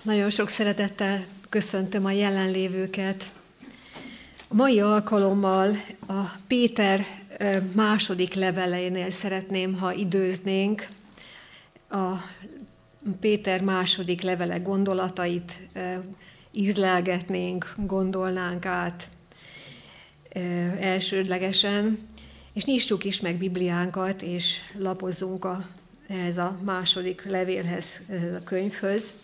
Nagyon sok szeretettel köszöntöm a jelenlévőket. A mai alkalommal a Péter második leveleinél szeretném, ha időznénk, a Péter második levele gondolatait ízlelgetnénk, gondolnánk át elsődlegesen, és nyissuk is meg Bibliánkat, és lapozzunk ehhez a második levélhez, ehhez a könyvhöz.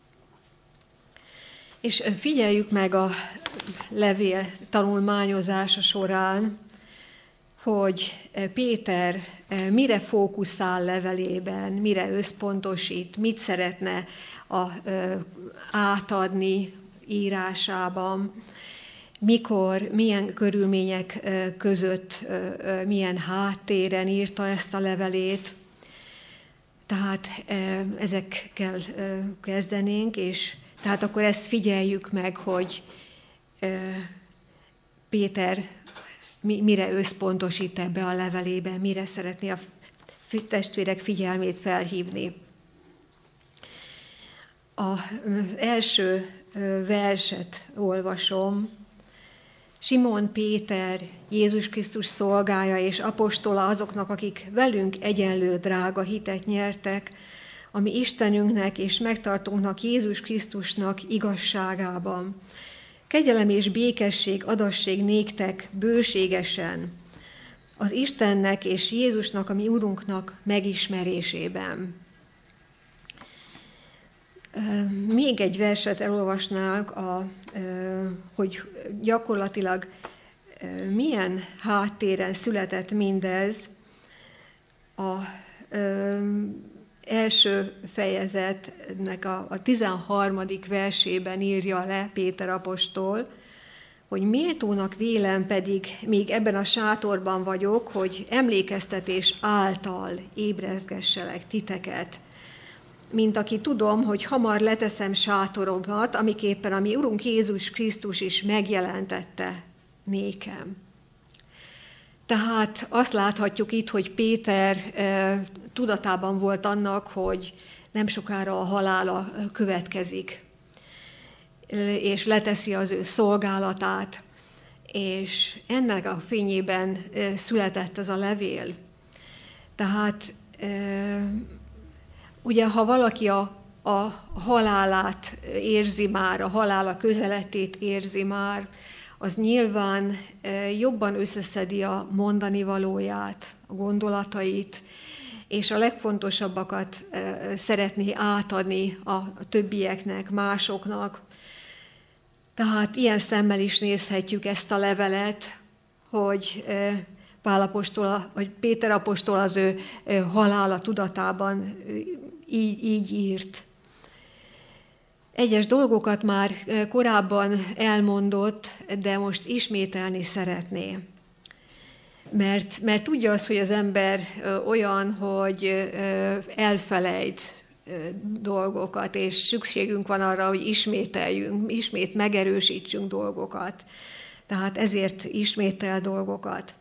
És figyeljük meg a levél tanulmányozása során, hogy Péter mire fókuszál levelében, mire összpontosít, mit szeretne átadni írásában, mikor, milyen körülmények között, milyen háttéren írta ezt a levelét. Tehát ezekkel kezdenénk, és tehát akkor ezt figyeljük meg, hogy Péter mire összpontosít ebbe a levelében, mire szeretné a testvérek figyelmét felhívni. Az első verset olvasom. Simon Péter, Jézus Krisztus szolgája és apostola azoknak, akik velünk egyenlő drága hitet nyertek, ami Istenünknek és megtartónknak Jézus Krisztusnak igazságában. Kegyelem és békesség adassék néktek bőségesen az Istennek és Jézusnak, a mi Urunknak megismerésében. Még egy verset elolvasnánk, hogy gyakorlatilag milyen háttéren született mindez. Első fejezetnek a 13. versében írja le Péter apostol, hogy méltónak vélem pedig még ebben a sátorban vagyok, hogy emlékeztetés által ébrezgesselek titeket, mint aki tudom, hogy hamar leteszem sátoromat, amiképpen a mi Urunk Jézus Krisztus is megjelentette nékem. Tehát azt láthatjuk itt, hogy Péter tudatában volt annak, hogy nem sokára a halála következik, és leteszi az ő szolgálatát, és ennek a fényében született ez a levél. Tehát ugye, ha valaki a halálát érzi már, a halála közeletét érzi már, az nyilván jobban összeszedi a mondani valóját, a gondolatait, és a legfontosabbakat szeretné átadni a többieknek, másoknak. Tehát ilyen szemmel is nézhetjük ezt a levelet, hogy vagy Péter apostol az ő halála tudatában így írt. Egyes dolgokat már korábban elmondott, de most ismételni szeretné. Mert tudja azt, hogy az ember olyan, hogy elfelejt dolgokat, és szükségünk van arra, hogy ismételjünk, ismét megerősítsünk dolgokat. Tehát ezért ismétel dolgokat.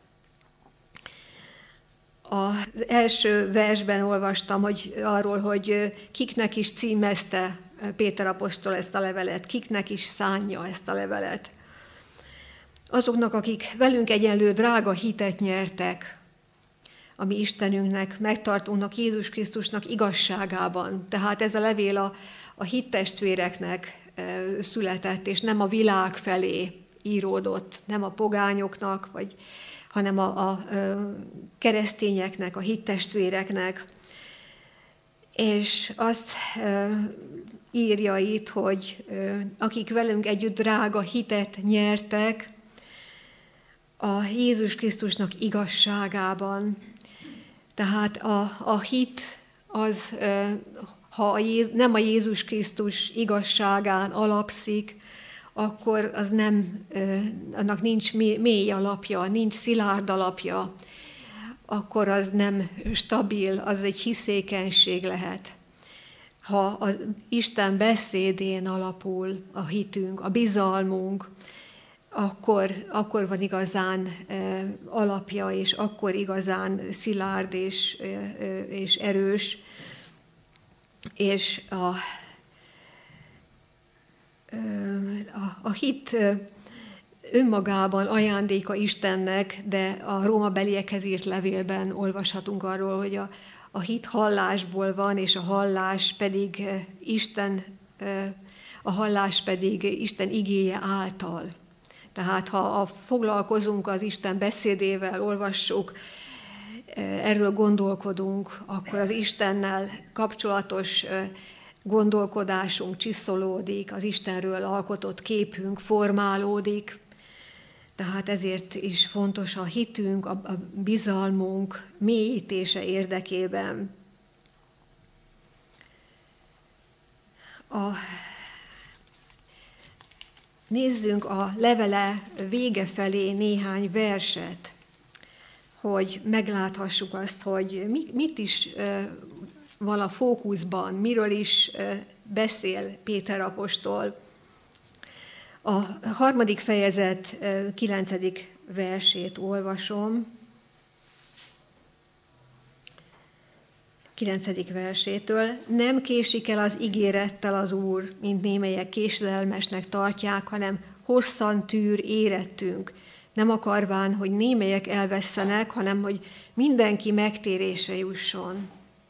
Az első versben olvastam arról, hogy kiknek is címezte Péter apostol ezt a levelet, kiknek is szánja ezt a levelet. Azoknak, akik velünk egyenlő drága hitet nyertek, a mi Istenünknek, megtartónknak, Jézus Krisztusnak igazságában. Tehát ez a levél a hittestvéreknek született, és nem a világ felé íródott, nem a pogányoknak, hanem a keresztényeknek, a hittestvéreknek. És azt írja itt, hogy akik velünk együtt drága hitet nyertek a Jézus Krisztusnak igazságában. Tehát a hit az, ha nem a Jézus Krisztus igazságán alapszik, akkor az nem, annak nincs mély alapja, nincs szilárd alapja, akkor az nem stabil, az egy hiszékenység lehet. Ha az Isten beszédén alapul a hitünk, a bizalmunk, akkor van igazán alapja, és akkor igazán szilárd és erős. És hit önmagában ajándéka Istennek, de a rómabeliekhez írt levélben olvashatunk arról, hogy a hit hallásból van, és a hallás pedig Isten igéje által. Tehát ha foglalkozunk az Isten beszédével, olvassuk, erről gondolkodunk, akkor az Istennel kapcsolatos gondolkodásunk csiszolódik, az Istenről alkotott képünk formálódik. Tehát ezért is fontos a hitünk, a bizalmunk mélyítése érdekében. Nézzünk a levele vége felé néhány verset, hogy megláthassuk azt, hogy mit is van a fókuszban, miről is beszél Péter apostol. A 3. fejezet 9. versét olvasom. 9. versétől. Nem késik el az ígérettel az Úr, mint némelyek késedelmesnek tartják, hanem hosszan tűr érettünk, nem akarván, hogy némelyek elvesszenek, hanem hogy mindenki megtérésre jusson.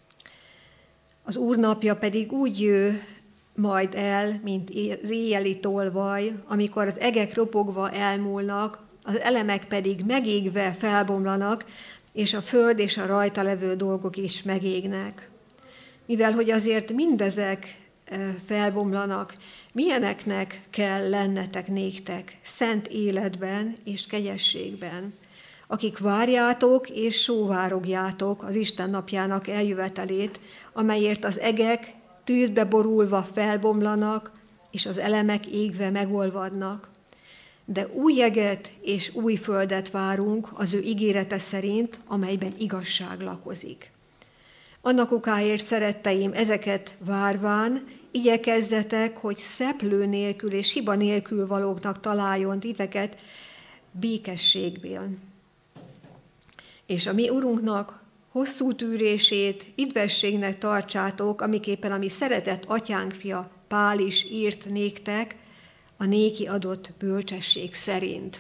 Az Úr napja pedig úgy jő majd el, mint az éjjeli tolvaj, amikor az egek ropogva elmúlnak, az elemek pedig megégve felbomlanak, és a föld és a rajta levő dolgok is megégnek. Mivel hogy azért mindezek felbomlanak, milyeneknek kell lennetek néktek, szent életben és kegyességben, akik várjátok és sóvárogjátok az Isten napjának eljövetelét, amelyért az egek tűzbe borulva felbomlanak, és az elemek égve megolvadnak. De új jeget és új földet várunk az ő ígérete szerint, amelyben igazság lakozik. Annak okáért, szeretteim, ezeket várván, igyekezzetek, hogy szeplő nélkül és hiba nélkül valóknak találjon titeket békességből. És a mi Urunknak hosszú tűrését, idvességnek tartsátok, amiképpen a mi szeretett atyánk fia Pál is írt néktek, a néki adott bölcsesség szerint.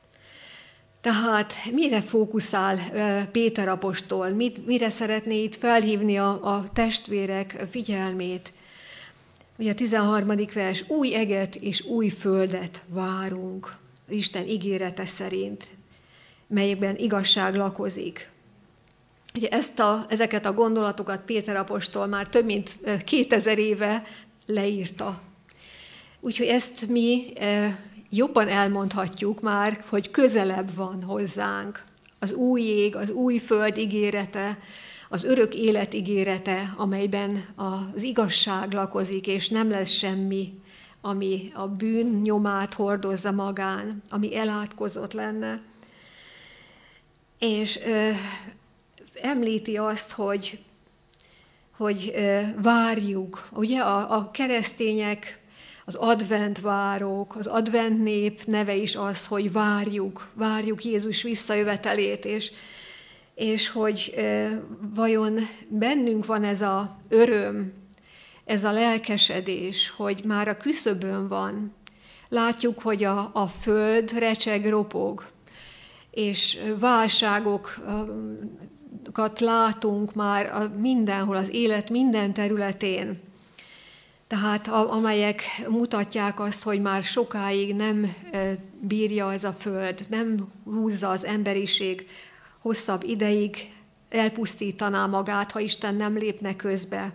Tehát mire fókuszál Péter apostol? Mire szeretné itt felhívni a testvérek figyelmét? Ugye a 13. vers, új eget és új földet várunk, az Isten ígérete szerint, melyekben igazság lakozik. Ugye ezeket a gondolatokat Péter apostol már több mint 2000 éve leírta. Úgyhogy ezt mi jobban elmondhatjuk már, hogy közelebb van hozzánk az új ég, az új föld ígérete, az örök élet ígérete, amelyben az igazság lakozik, és nem lesz semmi, ami a bűn nyomát hordozza magán, ami elátkozott lenne. És említi azt, hogy várjuk. Ugye a keresztények, az adventvárók, az advent nép neve is az, hogy várjuk Jézus visszajövetelét, és hogy vajon bennünk van ez az öröm, ez a lelkesedés, hogy már a küszöbön van. Látjuk, hogy a föld recseg, ropog, és válságokat látunk már mindenhol, az élet minden területén. Tehát amelyek mutatják azt, hogy már sokáig nem bírja ez a föld, nem húzza az emberiség hosszabb ideig, elpusztítaná magát, ha Isten nem lépne közbe.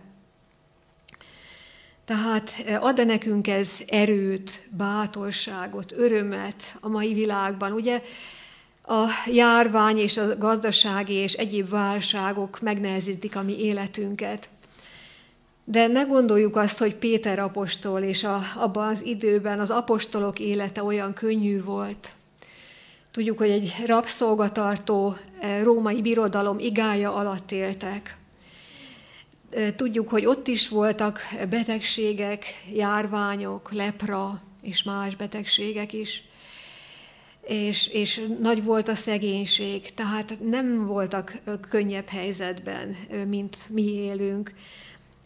Tehát ad nekünk ez erőt, bátorságot, örömet a mai világban. Ugye a járvány és a gazdasági és egyéb válságok megnehezítik a mi életünket. De ne gondoljuk azt, hogy Péter apostol és abban az időben az apostolok élete olyan könnyű volt. Tudjuk, hogy egy rabszolgatartó római birodalom igája alatt éltek. Tudjuk, hogy ott is voltak betegségek, járványok, lepra és más betegségek is. És nagy volt a szegénység, tehát nem voltak könnyebb helyzetben, mint mi élünk.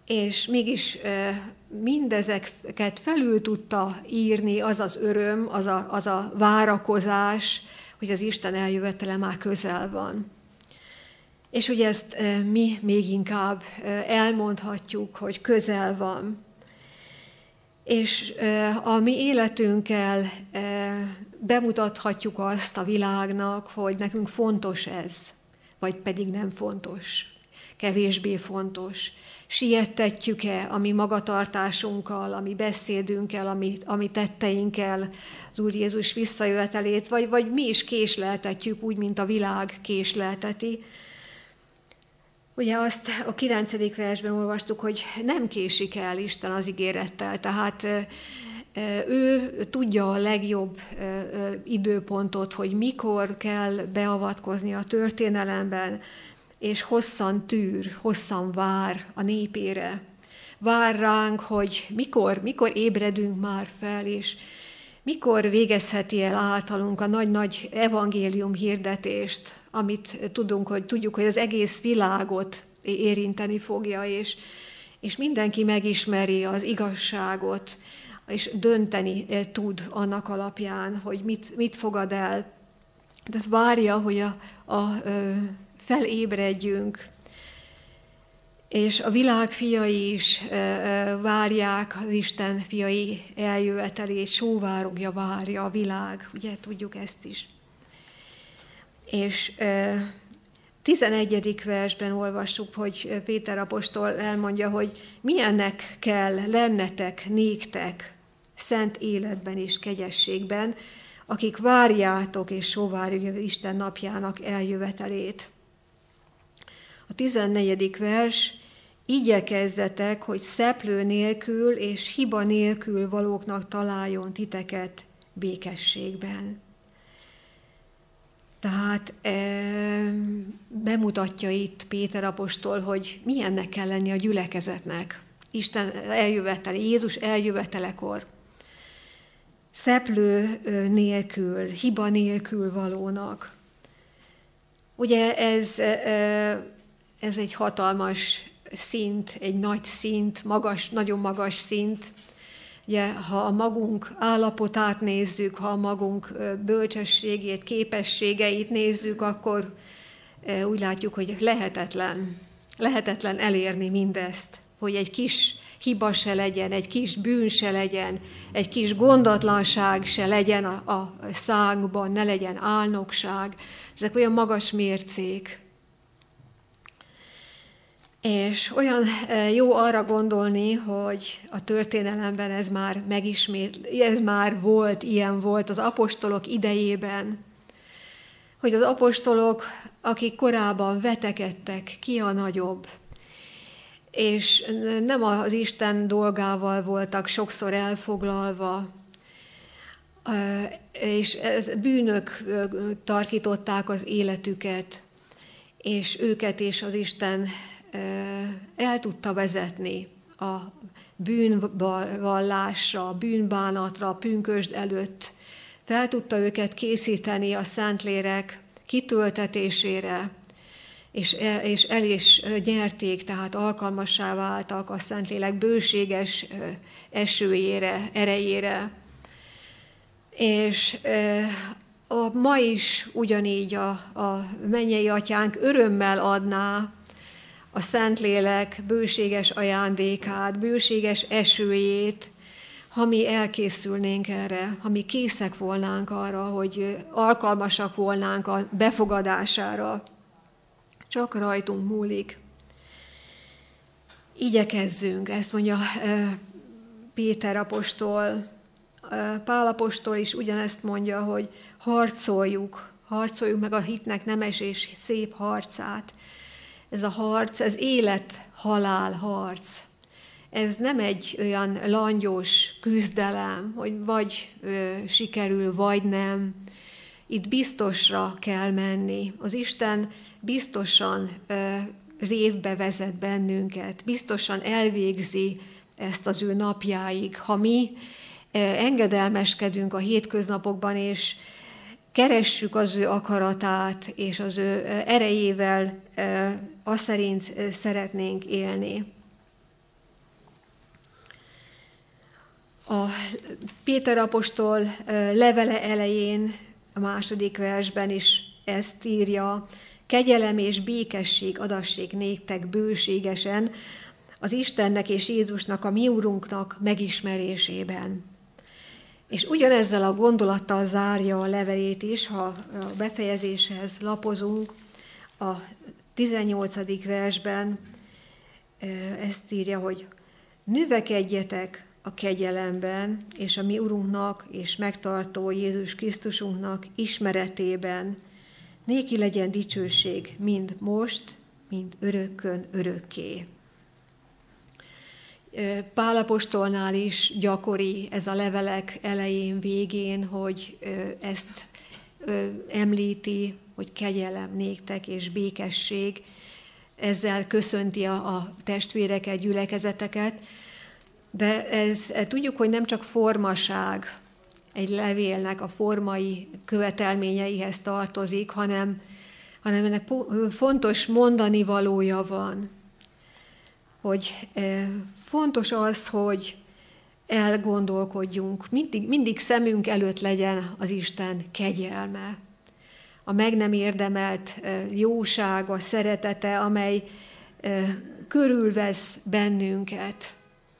és mégis mindezeket felül tudta írni az az öröm, az a várakozás, hogy az Isten eljövetele már közel van. És ugye ezt mi még inkább elmondhatjuk, hogy közel van. És a mi életünkkel bemutathatjuk azt a világnak, hogy nekünk fontos ez, vagy pedig nem fontos, kevésbé fontos. Siettetjük-e a mi magatartásunkkal, a mi beszédünkkel, a mi tetteinkkel az Úr Jézus visszajövetelét, vagy mi is késleltetjük úgy, mint a világ késlelteti. Ugye azt a 9. versben olvastuk, hogy nem késik el Isten az ígérettel, tehát ő tudja a legjobb időpontot, hogy mikor kell beavatkozni a történelemben, és hosszan tűr, hosszan vár a népére. Vár ránk, hogy mikor ébredünk már fel, és mikor végezheti el általunk a nagy-nagy evangélium hirdetést, amit tudjuk, hogy az egész világot érinteni fogja, és mindenki megismeri az igazságot, és dönteni tud annak alapján, hogy mit fogad el. De várja, hogy felébredjünk, és a világ fiai is várják az Isten fiai eljövetelét, sóvárogja, várja a világ, ugye tudjuk ezt is. És 11. versben olvassuk, hogy Péter apostol elmondja, hogy milyennek kell lennetek néktek szent életben és kegyességben, akik várjátok és sóvárjuk az Isten napjának eljövetelét. A 14. vers, igyekezzetek, hogy szeplő nélkül és hiba nélkül valóknak találjon titeket békességben. Tehát bemutatja itt Péter apostol, hogy milyennek kell lenni a gyülekezetnek, Isten eljövetele, Jézus eljövetelekor. Szeplő nélkül, hiba nélkül valónak. Ugye ez egy hatalmas szint, egy nagy szint, nagyon magas szint. Ugye, ha a magunk állapotát nézzük, ha a magunk bölcsességét, képességeit nézzük, akkor úgy látjuk, hogy lehetetlen elérni mindezt, hogy egy kis hiba se legyen, egy kis bűn se legyen, egy kis gondatlanság se legyen a szánkban, ne legyen álnokság. Ezek olyan magas mércék. És olyan jó arra gondolni, hogy a történelemben ez már volt, ilyen volt az apostolok idejében, hogy az apostolok, akik korábban vetekedtek, ki a nagyobb, és nem az Isten dolgával voltak sokszor elfoglalva, és bűnök tarkították az életüket, és őket és az Isten el tudta vezetni a bűnvallásra, a bűnbánatra, a pünkösd előtt. Fel tudta őket készíteni a Szentlélek kitöltetésére, és el is nyerték, tehát alkalmassá váltak a Szentlélek bőséges esőjére, erejére. És ma is ugyanígy a mennyei atyánk örömmel adná a Szentlélek bőséges ajándékát, bőséges esőjét, ha mi elkészülnénk erre, ha mi készek volnánk arra, hogy alkalmasak volnánk a befogadására. Csak rajtunk múlik. Igyekezzünk, ezt mondja Péter apostol. Pál apostol is ugyanezt mondja, hogy harcoljuk meg a hitnek nemes és szép harcát. Ez a harc, ez élet-halál harc. Ez nem egy olyan langyos küzdelem, hogy vagy sikerül, vagy nem. Itt biztosra kell menni. Az Isten biztosan révbe vezet bennünket, biztosan elvégzi ezt az ő napjáig. Ha mi engedelmeskedünk a hétköznapokban, és keressük az ő akaratát, és az ő erejével azt szerint szeretnénk élni. A Péter apostol levele elején, a 2. versben is ezt írja: kegyelem és békesség adassék néktek bőségesen az Istennek és Jézusnak, a mi Urunknak megismerésében. És ugyanezzel a gondolattal zárja a levelét is, ha a befejezéshez lapozunk, a 18. versben ezt írja, hogy növekedjetek a kegyelemben, és a mi Urunknak és megtartó Jézus Krisztusunknak ismeretében, néki legyen dicsőség mind most, mind örökkön örökké. Pál apostolnál is gyakori ez a levelek elején, végén, hogy ezt említi, hogy kegyelem néktek és békesség. Ezzel köszönti a testvéreket, gyülekezeteket, de tudjuk, hogy nem csak formaság, egy levélnek a formai követelményeihez tartozik, hanem ennek fontos mondani valója van, hogy fontos az, hogy elgondolkodjunk, mindig szemünk előtt legyen az Isten kegyelme, a meg nem érdemelt jósága, szeretete, amely körülvesz bennünket.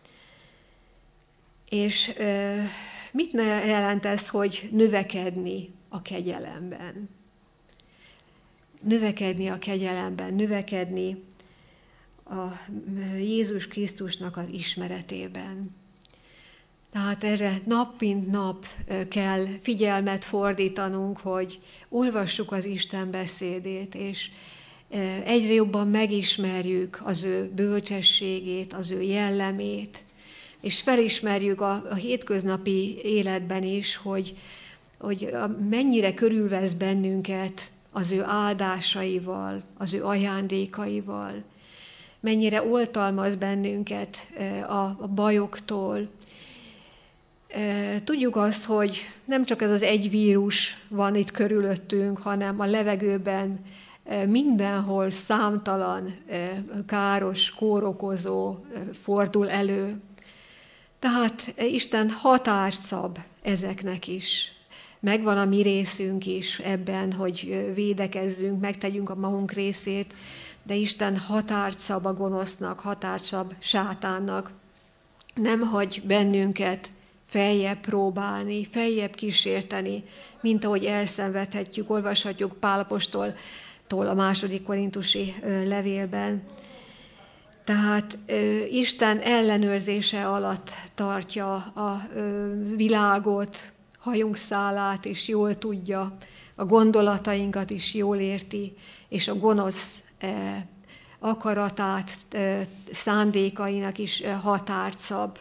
És mit jelent ez, hogy növekedni a kegyelemben? Növekedni a kegyelemben, növekedni a Jézus Krisztusnak az ismeretében. Tehát erre nap mint nap kell figyelmet fordítanunk, hogy olvassuk az Isten beszédét, és egyre jobban megismerjük az ő bölcsességét, az ő jellemét, és felismerjük a hétköznapi életben is, hogy mennyire körülvesz bennünket az ő áldásaival, az ő ajándékaival, mennyire oltalmaz bennünket a bajoktól. Tudjuk azt, hogy nem csak ez az egy vírus van itt körülöttünk, hanem a levegőben mindenhol számtalan káros, kórokozó fordul elő. Tehát Isten határt szab ezeknek is. Megvan a mi részünk is ebben, hogy védekezzünk, megtegyünk a magunk részét, de Isten határt szab a gonosznak, határt szab sátánnak. Nem hagy bennünket feljebb próbálni, feljebb kísérteni, mint ahogy elszenvedhetjük, olvashatjuk Pál apostoltól a 2. korintusi levélben. Tehát Isten ellenőrzése alatt tartja a világot, hajunk szálát is jól tudja, a gondolatainkat is jól érti, és a gonosz akaratát, szándékainak is határt szab.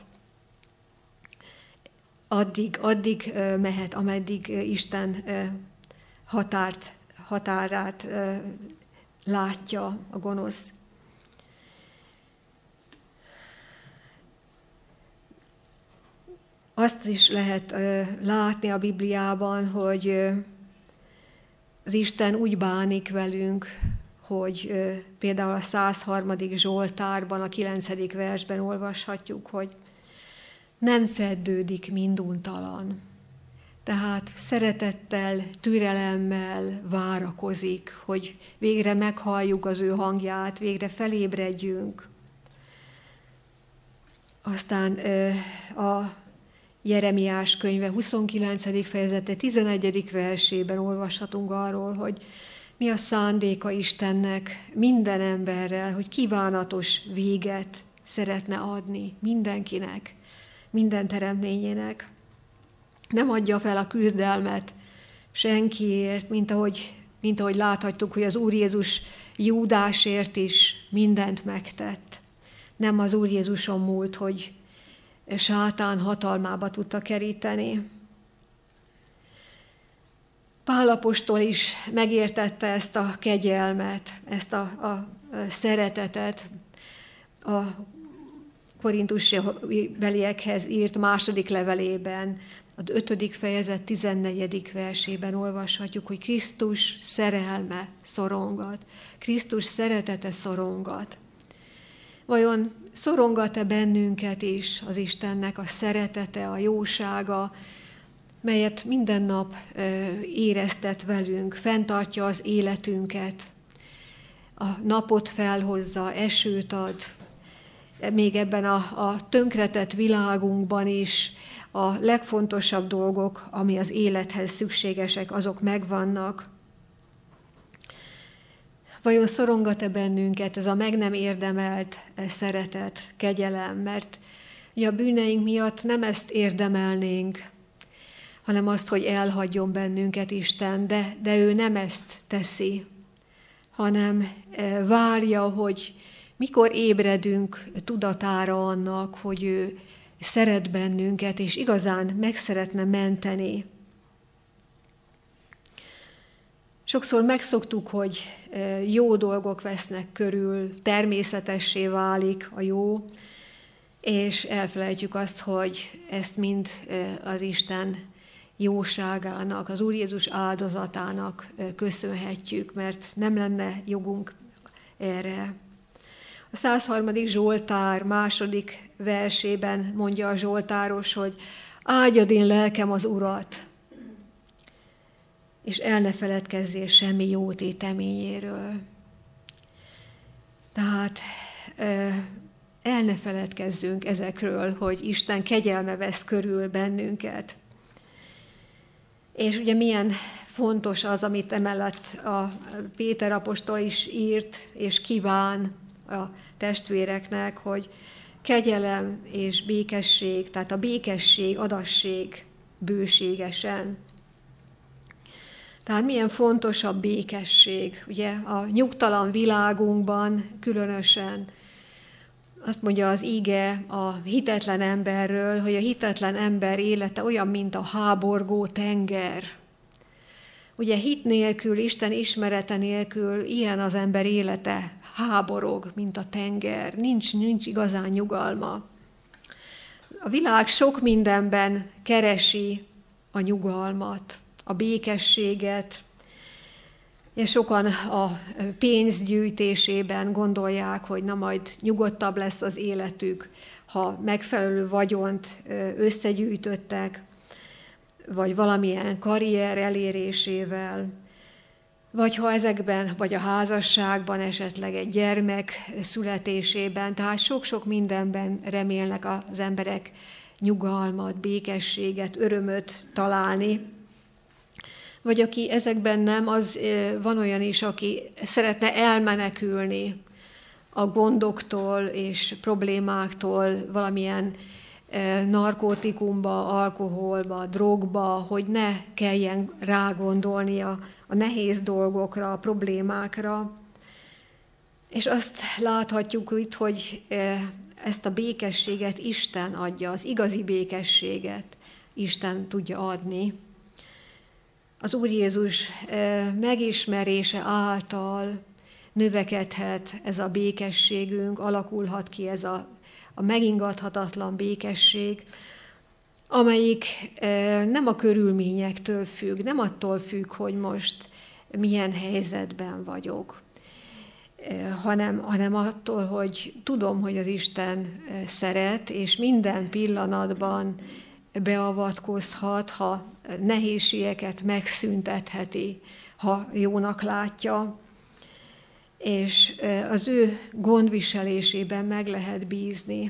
Addig mehet, ameddig Isten határát látja a gonosz. Azt is lehet látni a Bibliában, hogy az Isten úgy bánik velünk, hogy például a 103. Zsoltárban, a 9. versben olvashatjuk, hogy nem feddődik minduntalan. Tehát szeretettel, türelemmel várakozik, hogy végre meghalljuk az ő hangját, végre felébredjünk. Aztán a Jeremiás könyve 29. fejezete 11. versében olvashatunk arról, hogy mi a szándéka Istennek minden emberrel, hogy kívánatos véget szeretne adni mindenkinek, minden teremtményének. Nem adja fel a küzdelmet senkiért, mint ahogy láthattuk, hogy az Úr Jézus Júdásért is mindent megtett. Nem az Úr Jézuson múlt, hogy sátán hatalmába tudta keríteni. Pál apostol is megértette ezt a kegyelmet, ezt a szeretetet. A korintusi beliekhez írt 2. levelében, az 5. fejezet 14. versében olvashatjuk, hogy Krisztus szerelme szorongat, Krisztus szeretete szorongat. Vajon szorongat-e bennünket is az Istennek a szeretete, a jósága, melyet minden nap éreztet velünk, fenntartja az életünket, a napot felhozza, esőt ad, még ebben a tönkretett világunkban is a legfontosabb dolgok, ami az élethez szükségesek, azok megvannak. Vajon szorongat-e bennünket ez a meg nem érdemelt szeretet, kegyelem, mert a bűneink miatt nem ezt érdemelnénk, hanem azt, hogy elhagyjon bennünket Isten, de ő nem ezt teszi, hanem várja, hogy mikor ébredünk tudatára annak, hogy ő szeret bennünket, és igazán meg szeretne menteni. Sokszor megszoktuk, hogy jó dolgok vesznek körül, természetessé válik a jó, és elfelejtjük azt, hogy ezt mind az Isten jóságának, az Úr Jézus áldozatának köszönhetjük, mert nem lenne jogunk erre. A 103. Zsoltár 2. versében mondja a zsoltáros, hogy áldjad én lelkem az Urat, és el ne feledkezzél semmi jó téteményéről. Tehát el ne feledkezzünk ezekről, hogy Isten kegyelme vesz körül bennünket. És ugye milyen fontos az, amit emellett a Péter apostol is írt, és kíván a testvéreknek, hogy kegyelem és békesség, tehát a békesség, adassék bőségesen. Tehát milyen fontos a békesség, ugye a nyugtalan világunkban különösen. Azt mondja az íge a hitetlen emberről, hogy a hitetlen ember élete olyan, mint a háborgó tenger. Ugye hit nélkül, Isten ismerete nélkül ilyen az ember élete, háborog, mint a tenger, nincs igazán nyugalma. A világ sok mindenben keresi a nyugalmat, a békességet, és sokan a pénzgyűjtésében gondolják, hogy na majd nyugodtabb lesz az életük, ha megfelelő vagyont összegyűjtöttek, vagy valamilyen karrier elérésével, vagy ha ezekben, vagy a házasságban, esetleg egy gyermek születésében, tehát sok-sok mindenben remélnek az emberek nyugalmat, békességet, örömöt találni. Vagy aki ezekben nem, az van olyan is, aki szeretne elmenekülni a gondoktól és problémáktól, valamilyen narkotikumba, alkoholba, drogba, hogy ne kelljen rágondolnia a nehéz dolgokra, a problémákra. És azt láthatjuk itt, hogy ezt a békességet Isten adja, az igazi békességet Isten tudja adni. Az Úr Jézus megismerése által növekedhet ez a békességünk, alakulhat ki ez a megingathatatlan békesség, amelyik nem a körülményektől függ, nem attól függ, hogy most milyen helyzetben vagyok, hanem attól, hogy tudom, hogy az Isten szeret, és minden pillanatban beavatkozhat, ha nehézségeket megszüntetheti, ha jónak látja, és az ő gondviselésében meg lehet bízni.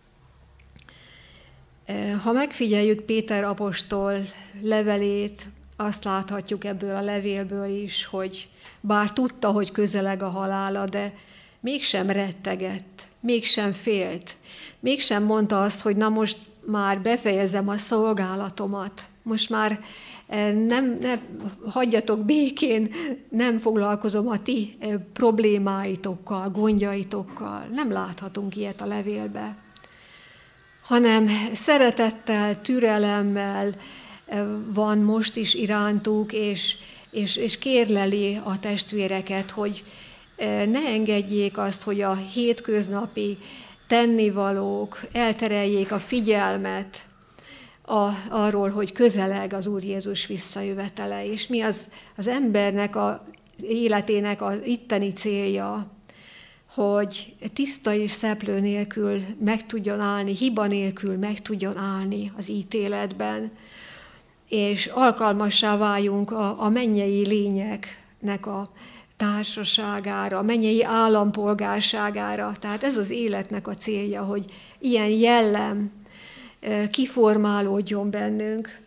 Ha megfigyeljük Péter apostol levelét, azt láthatjuk ebből a levélből is, hogy bár tudta, hogy közeleg a halála, de mégsem rettegett, mégsem félt, mégsem mondta azt, hogy na most már befejezem a szolgálatomat, most már nem hagyjatok békén, nem foglalkozom a ti problémáitokkal, gondjaitokkal. Nem láthatunk ilyet a levélbe, hanem szeretettel, türelemmel van most is irántuk, és kérleli a testvéreket, hogy ne engedjék azt, hogy a hétköznapi tennivalók eltereljék a figyelmet arról, hogy közeleg az Úr Jézus visszajövetele, és mi az embernek az életének az itteni célja, hogy tiszta és szeplő nélkül meg tudjon állni, hiba nélkül meg tudjon állni az ítéletben, és alkalmassá váljunk a mennyei lényeknek a társaságára, a mennyei állampolgárságára. Tehát ez az életnek a célja, hogy ilyen jellem kiformálódjon bennünk.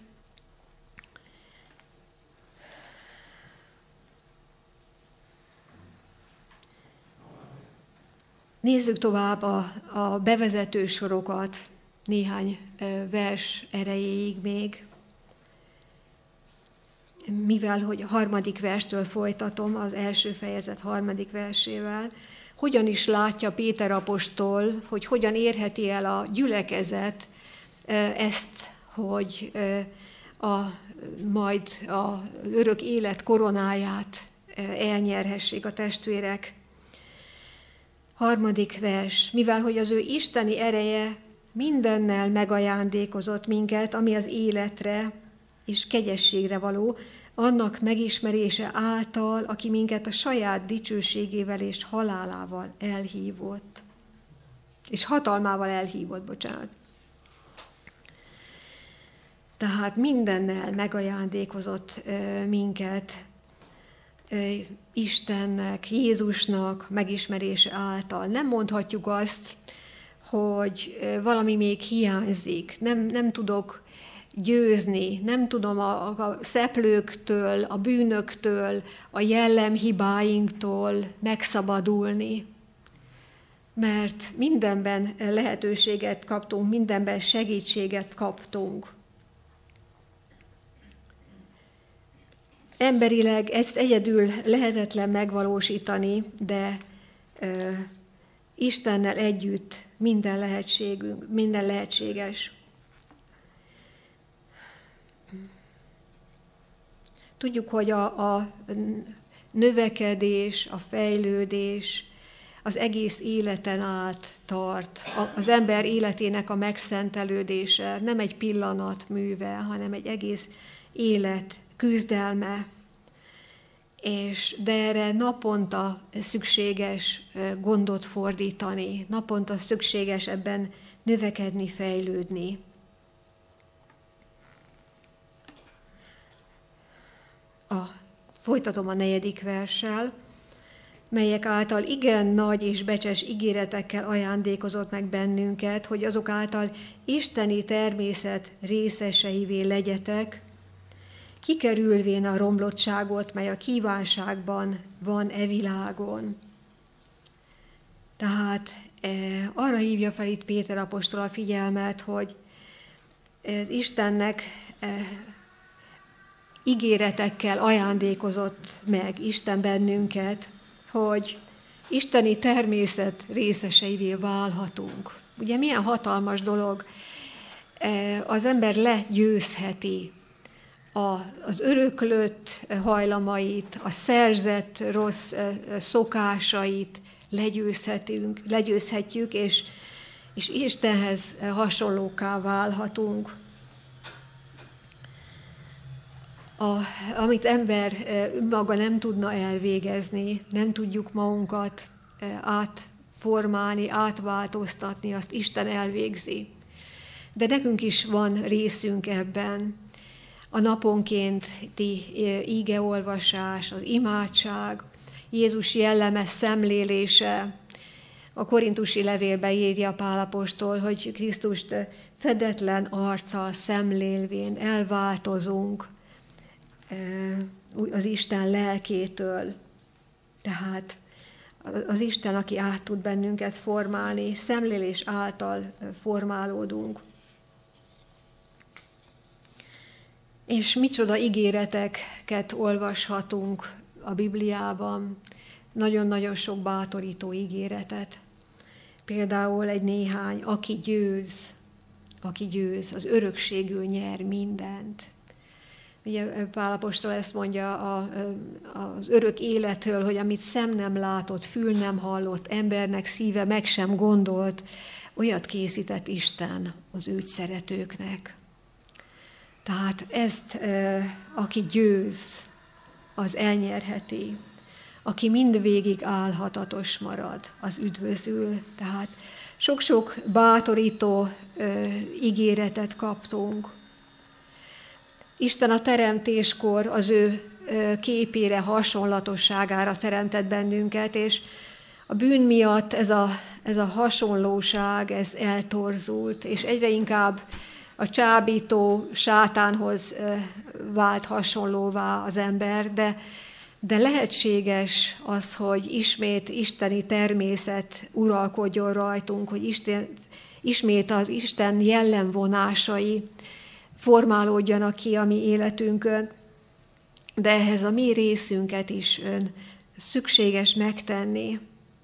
Nézzük tovább a bevezető sorokat, néhány vers erejéig még. Mivel, hogy a 3. verstől folytatom, az első fejezet 3. versével, hogyan is látja Péter apostol, hogy hogyan érheti el a gyülekezet ezt, hogy majd az örök élet koronáját elnyerhessék a testvérek. 3. vers. Mivel, hogy az ő isteni ereje mindennel megajándékozott minket, ami az életre és kegyességre való, annak megismerése által, aki minket a saját dicsőségével és halálával elhívott. És hatalmával elhívott, bocsánat. Tehát mindennel megajándékozott minket Istennek, Jézusnak megismerése által. Nem mondhatjuk azt, hogy valami még hiányzik, nem tudok győzni, nem tudom a szeplőktől, a bűnöktől, a jellemhibáinktól megszabadulni. Mert mindenben lehetőséget kaptunk, mindenben segítséget kaptunk. Emberileg ezt egyedül lehetetlen megvalósítani, de Istennel együtt minden lehetséges. Tudjuk, hogy a növekedés, a fejlődés az egész életen át tart. Az ember életének a megszentelődése nem egy pillanat műve, hanem egy egész élet küzdelme. De erre naponta szükséges gondot fordítani, naponta szükséges ebben növekedni, fejlődni. Folytatom a 4. verssel, melyek által igen nagy és becses ígéretekkel ajándékozott meg bennünket, hogy azok által isteni természet részeseivé legyetek, kikerülvén a romlottságot, mely a kívánságban van e világon. Tehát arra hívja fel itt Péter apostol a figyelmet, hogy az Istennek ígéretekkel ajándékozott meg Isten bennünket, hogy isteni természet részeseivé válhatunk. Ugye milyen hatalmas dolog, az ember legyőzheti az öröklött hajlamait, a szerzett rossz szokásait legyőzhetjük, és Istenhez hasonlóká válhatunk. Amit ember önmaga nem tudna elvégezni, nem tudjuk magunkat átformálni, átváltoztatni, azt Isten elvégzi. De nekünk is van részünk ebben. A naponkénti ígeolvasás, az imádság, Jézus jelleme szemlélése. A korintusi levélben írja Pál apostol, hogy Krisztust fedetlen arccal szemlélvén elváltozunk az Isten lelkétől. Tehát az Isten, aki át tud bennünket formálni, szemlélés által formálódunk. És micsoda ígéreteket olvashatunk a Bibliában, nagyon-nagyon sok bátorító ígéretet. Például egy néhány, aki győz, az örökségül nyer mindent. Ugye Pál apostol ezt mondja az örök életről, hogy amit szem nem látott, fül nem hallott, embernek szíve meg sem gondolt, olyat készített Isten az őt szeretőknek. Tehát ezt, aki győz, az elnyerheti. aki mindvégig álhatatos marad, az üdvözül. Tehát sok-sok bátorító ígéretet kaptunk. Isten a teremtéskor az ő képére, hasonlatosságára teremtett bennünket, és a bűn miatt ez a hasonlóság, ez eltorzult, és egyre inkább a csábító sátánhoz vált hasonlóvá az ember, de lehetséges az, hogy ismét isteni természet uralkodjon rajtunk, hogy ismét az Isten jellemvonásai formálódjanak ki a mi életünkön, de ehhez a mi részünket is szükséges megtenni.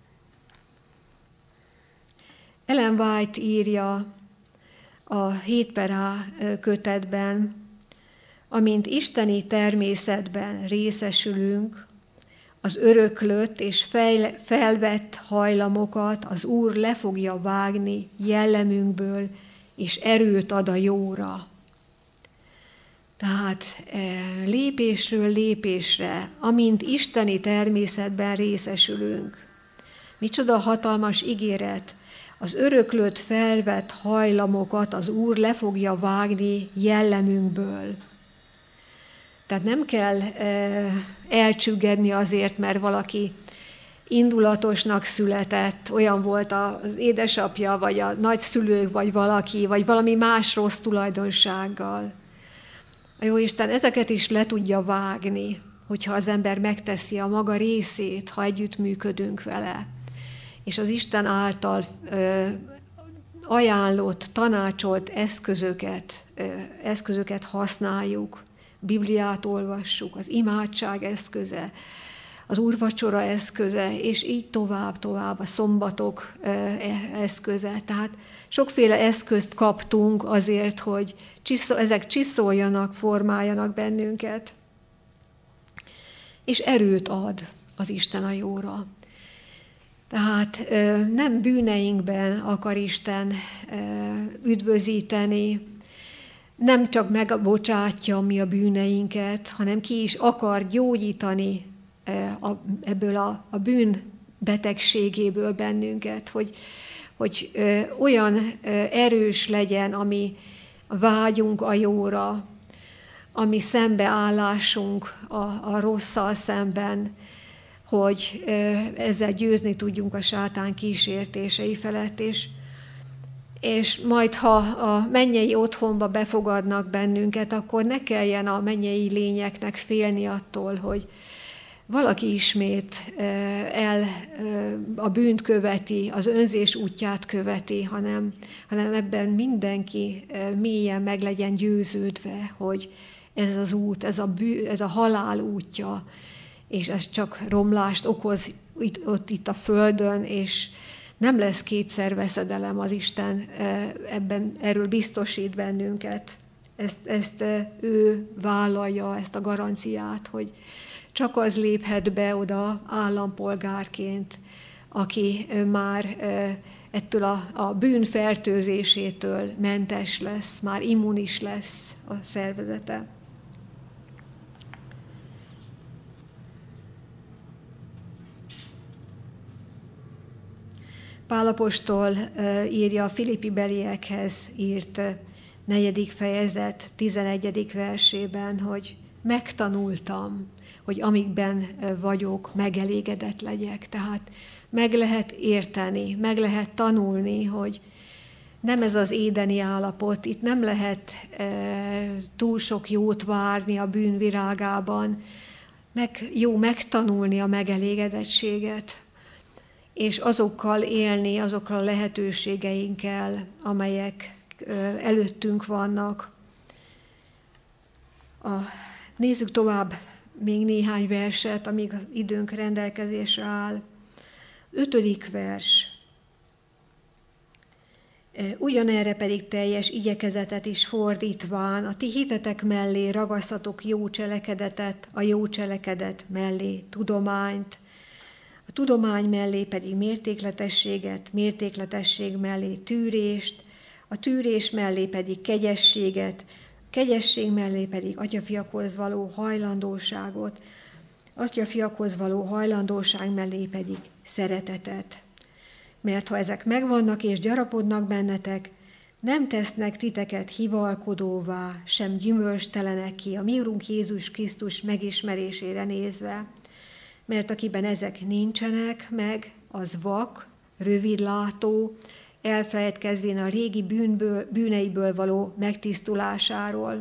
Ellen White írja a 7/A kötetben, amint isteni természetben részesülünk, az öröklött és felvett hajlamokat az Úr le fogja vágni jellemünkből, és erőt ad a jóra. Tehát lépésről lépésre, amint isteni természetben részesülünk. Micsoda hatalmas ígéret! Az öröklött felvett hajlamokat az Úr le fogja vágni jellemünkből. Tehát nem kell elcsüggedni azért, mert valaki indulatosnak született, olyan volt az édesapja, vagy a nagyszülők, vagy valaki, vagy valami más rossz tulajdonsággal. A Jóisten ezeket is le tudja vágni, hogyha az ember megteszi a maga részét, ha együttműködünk vele. És az Isten által ajánlott, tanácsolt eszközöket használjuk, Bibliát olvassuk, az imádság eszköze, az úrvacsora eszköze, és így tovább a szombatok eszköze. Tehát sokféle eszközt kaptunk azért, hogy ezek csiszoljanak, formáljanak bennünket. És erőt ad az Isten a jóra. Tehát nem bűneinkben akar Isten üdvözíteni, nem csak megbocsátja mi a bűneinket, hanem ki is akar gyógyítani ebből a bűn betegségéből bennünket, hogy olyan erős legyen, ami vágyunk a jóra, ami szembeállásunk a rosszal szemben, hogy ezzel győzni tudjunk a sátán kísértései felett is. És majd, ha a mennyei otthonba befogadnak bennünket, akkor ne kelljen a mennyei lényeknek félni attól, hogy valaki ismét a bűnt követi, az önzés útját követi, hanem ebben mindenki mélyen meg legyen győződve, hogy ez az út, ez a halál útja, és ez csak romlást okoz itt a földön, és nem lesz kétszer veszedelem, az Isten erről biztosít bennünket. Ezt ő vállalja, ezt a garanciát, hogy csak az léphet be oda állampolgárként, aki már ettől a bűn fertőzésétől mentes lesz, már immunis lesz a szervezete. Pál apostol írja a Filippi-beliekhez írt 4. fejezet 11. versében, hogy megtanultam, hogy amikben vagyok, megelégedett legyek. Tehát meg lehet érteni, meg lehet tanulni, hogy nem ez az édeni állapot, itt nem lehet túl sok jót várni a bűn virágában, jó megtanulni a megelégedettséget, és azokkal élni, azokkal a lehetőségeinkkel, amelyek előttünk vannak. Nézzük tovább még néhány verset, amíg időnk rendelkezésre áll. 5. vers. Ugyanerre pedig teljes igyekezetet is fordítván, a ti hitetek mellé ragasztatok jó cselekedetet, a jó cselekedet mellé tudományt, a tudomány mellé pedig mértékletességet, mértékletesség mellé tűrést, a tűrés mellé pedig kegyességet, kegyesség mellé pedig atyafiakhoz való hajlandóságot, Atya-fiakhoz való hajlandóság mellé pedig szeretetet. Mert ha ezek megvannak és gyarapodnak bennetek, nem tesznek titeket hivalkodóvá, sem gyümölcstelenek a mi Urunk Jézus Krisztus megismerésére nézve. Mert akiben ezek nincsenek meg, az vak, rövidlátó, elfelejtkezvén a régi bűneiből való megtisztulásáról.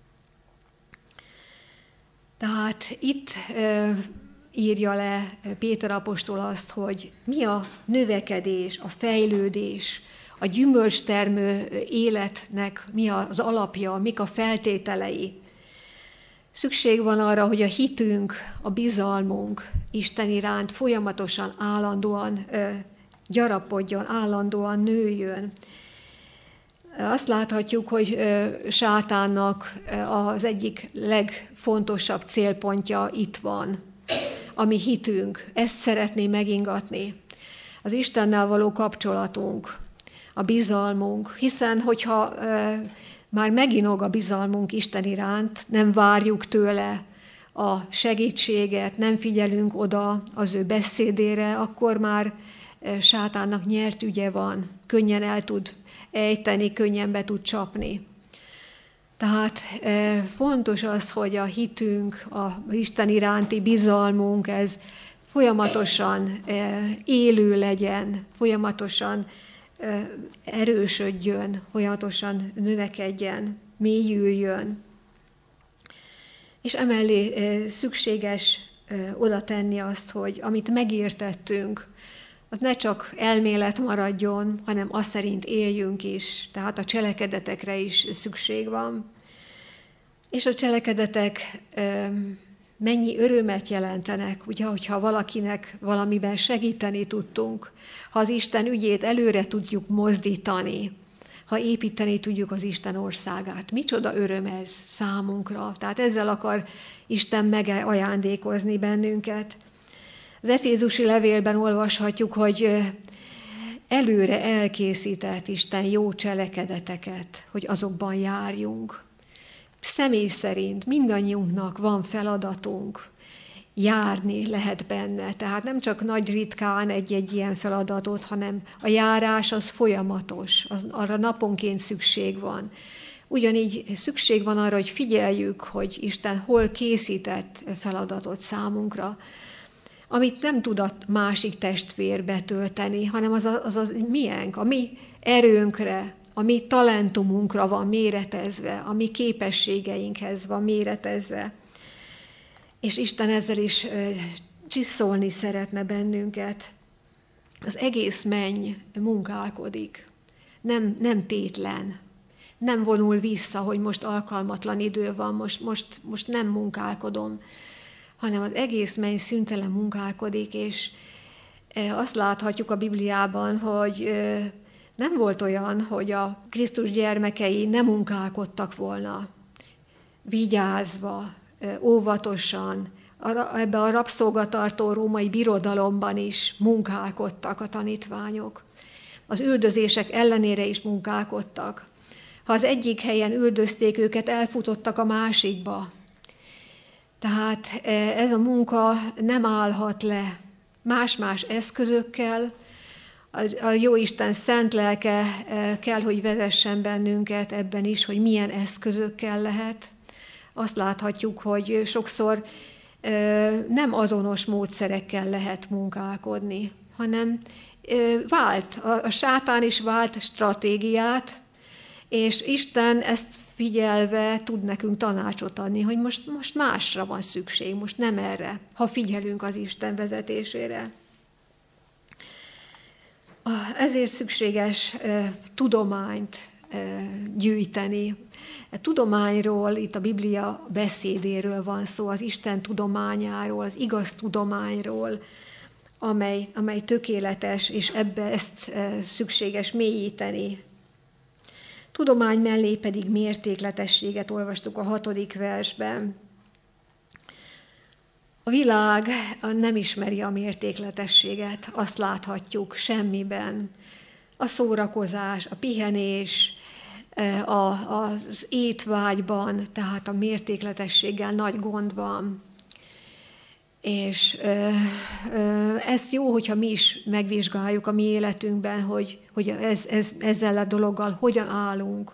Tehát itt írja le Péter apostol azt, hogy mi a növekedés, a fejlődés, a gyümölcstermő életnek mi az alapja, mik a feltételei. Szükség van arra, hogy a hitünk, a bizalmunk Isten iránt folyamatosan, állandóan gyarapodjon, állandóan nőjön. Azt láthatjuk, hogy sátánnak az egyik legfontosabb célpontja itt van, a mi hitünk. Ezt szeretné megingatni. Az Istennel való kapcsolatunk, a bizalmunk, hiszen hogyha már meginog a bizalmunk Isten iránt, nem várjuk tőle a segítséget, nem figyelünk oda az ő beszédére, akkor már sátánnak nyert ügye van, könnyen el tud ejteni, könnyen be tud csapni. Tehát fontos az, hogy a hitünk, az Isten iránti bizalmunk, ez folyamatosan élő legyen, folyamatosan erősödjön, folyamatosan növekedjen, mélyüljön. És emellé szükséges oda tenni azt, hogy amit megértettünk, az ne csak elmélet maradjon, hanem azt szerint éljünk is, tehát a cselekedetekre is szükség van. És a cselekedetek mennyi örömet jelentenek, ugye, hogyha valakinek valamiben segíteni tudtunk, ha az Isten ügyét előre tudjuk mozdítani, ha építeni tudjuk az Isten országát. Micsoda öröm ez számunkra. Tehát ezzel akar Isten megajándékozni bennünket. Az Efézusi levélben olvashatjuk, hogy előre elkészített Isten jó cselekedeteket, hogy azokban járjunk. Személy szerint mindannyiunknak van feladatunk, járni lehet benne. Tehát nem csak nagy ritkán egy-egy ilyen feladatot, hanem a járás az folyamatos, arra naponként szükség van. Ugyanígy szükség van arra, hogy figyeljük, hogy Isten hol készített feladatot számunkra, amit nem tud a másik testvér betölteni, hanem az miénk, a mi erőnkre, a mi talentumunkra van méretezve, a mi képességeinkhez van méretezve. És Isten ezzel is csiszolni szeretne bennünket. Az egész menny munkálkodik, nem tétlen, nem vonul vissza, hogy most alkalmatlan idő van, most nem munkálkodom, hanem az egész menny szüntelen munkálkodik, és azt láthatjuk a Bibliában, hogy nem volt olyan, hogy a Krisztus gyermekei nem munkálkodtak volna, vigyázva, óvatosan, ebbe a rabszolgatartó római birodalomban is munkálkodtak a tanítványok. Az üldözések ellenére is munkálkodtak. Ha az egyik helyen üldözték őket, elfutottak a másikba. Tehát ez a munka nem állhat le. Más-más eszközökkel, a Jóisten szent lelke kell, hogy vezessen bennünket ebben is, hogy milyen eszközökkel lehet. Azt láthatjuk, hogy sokszor nem azonos módszerekkel lehet munkálkodni, hanem a sátán is vált stratégiát, és Isten ezt figyelve tud nekünk tanácsot adni, hogy most másra van szükség, most nem erre, ha figyelünk az Isten vezetésére. Ezért szükséges tudományt gyűjteni. A tudományról, itt a Biblia beszédéről van szó, az Isten tudományáról, az igaz tudományról, amely tökéletes, és ezt szükséges mélyíteni. Tudomány mellé pedig mértékletességet olvastuk a 6. versben. A világ nem ismeri a mértékletességet, azt láthatjuk semmiben. A szórakozás, a pihenés, az étvágyban, tehát a mértékletességgel nagy gond van. És ez jó, hogyha mi is megvizsgáljuk a mi életünkben, hogy ezzel a dologgal hogyan állunk.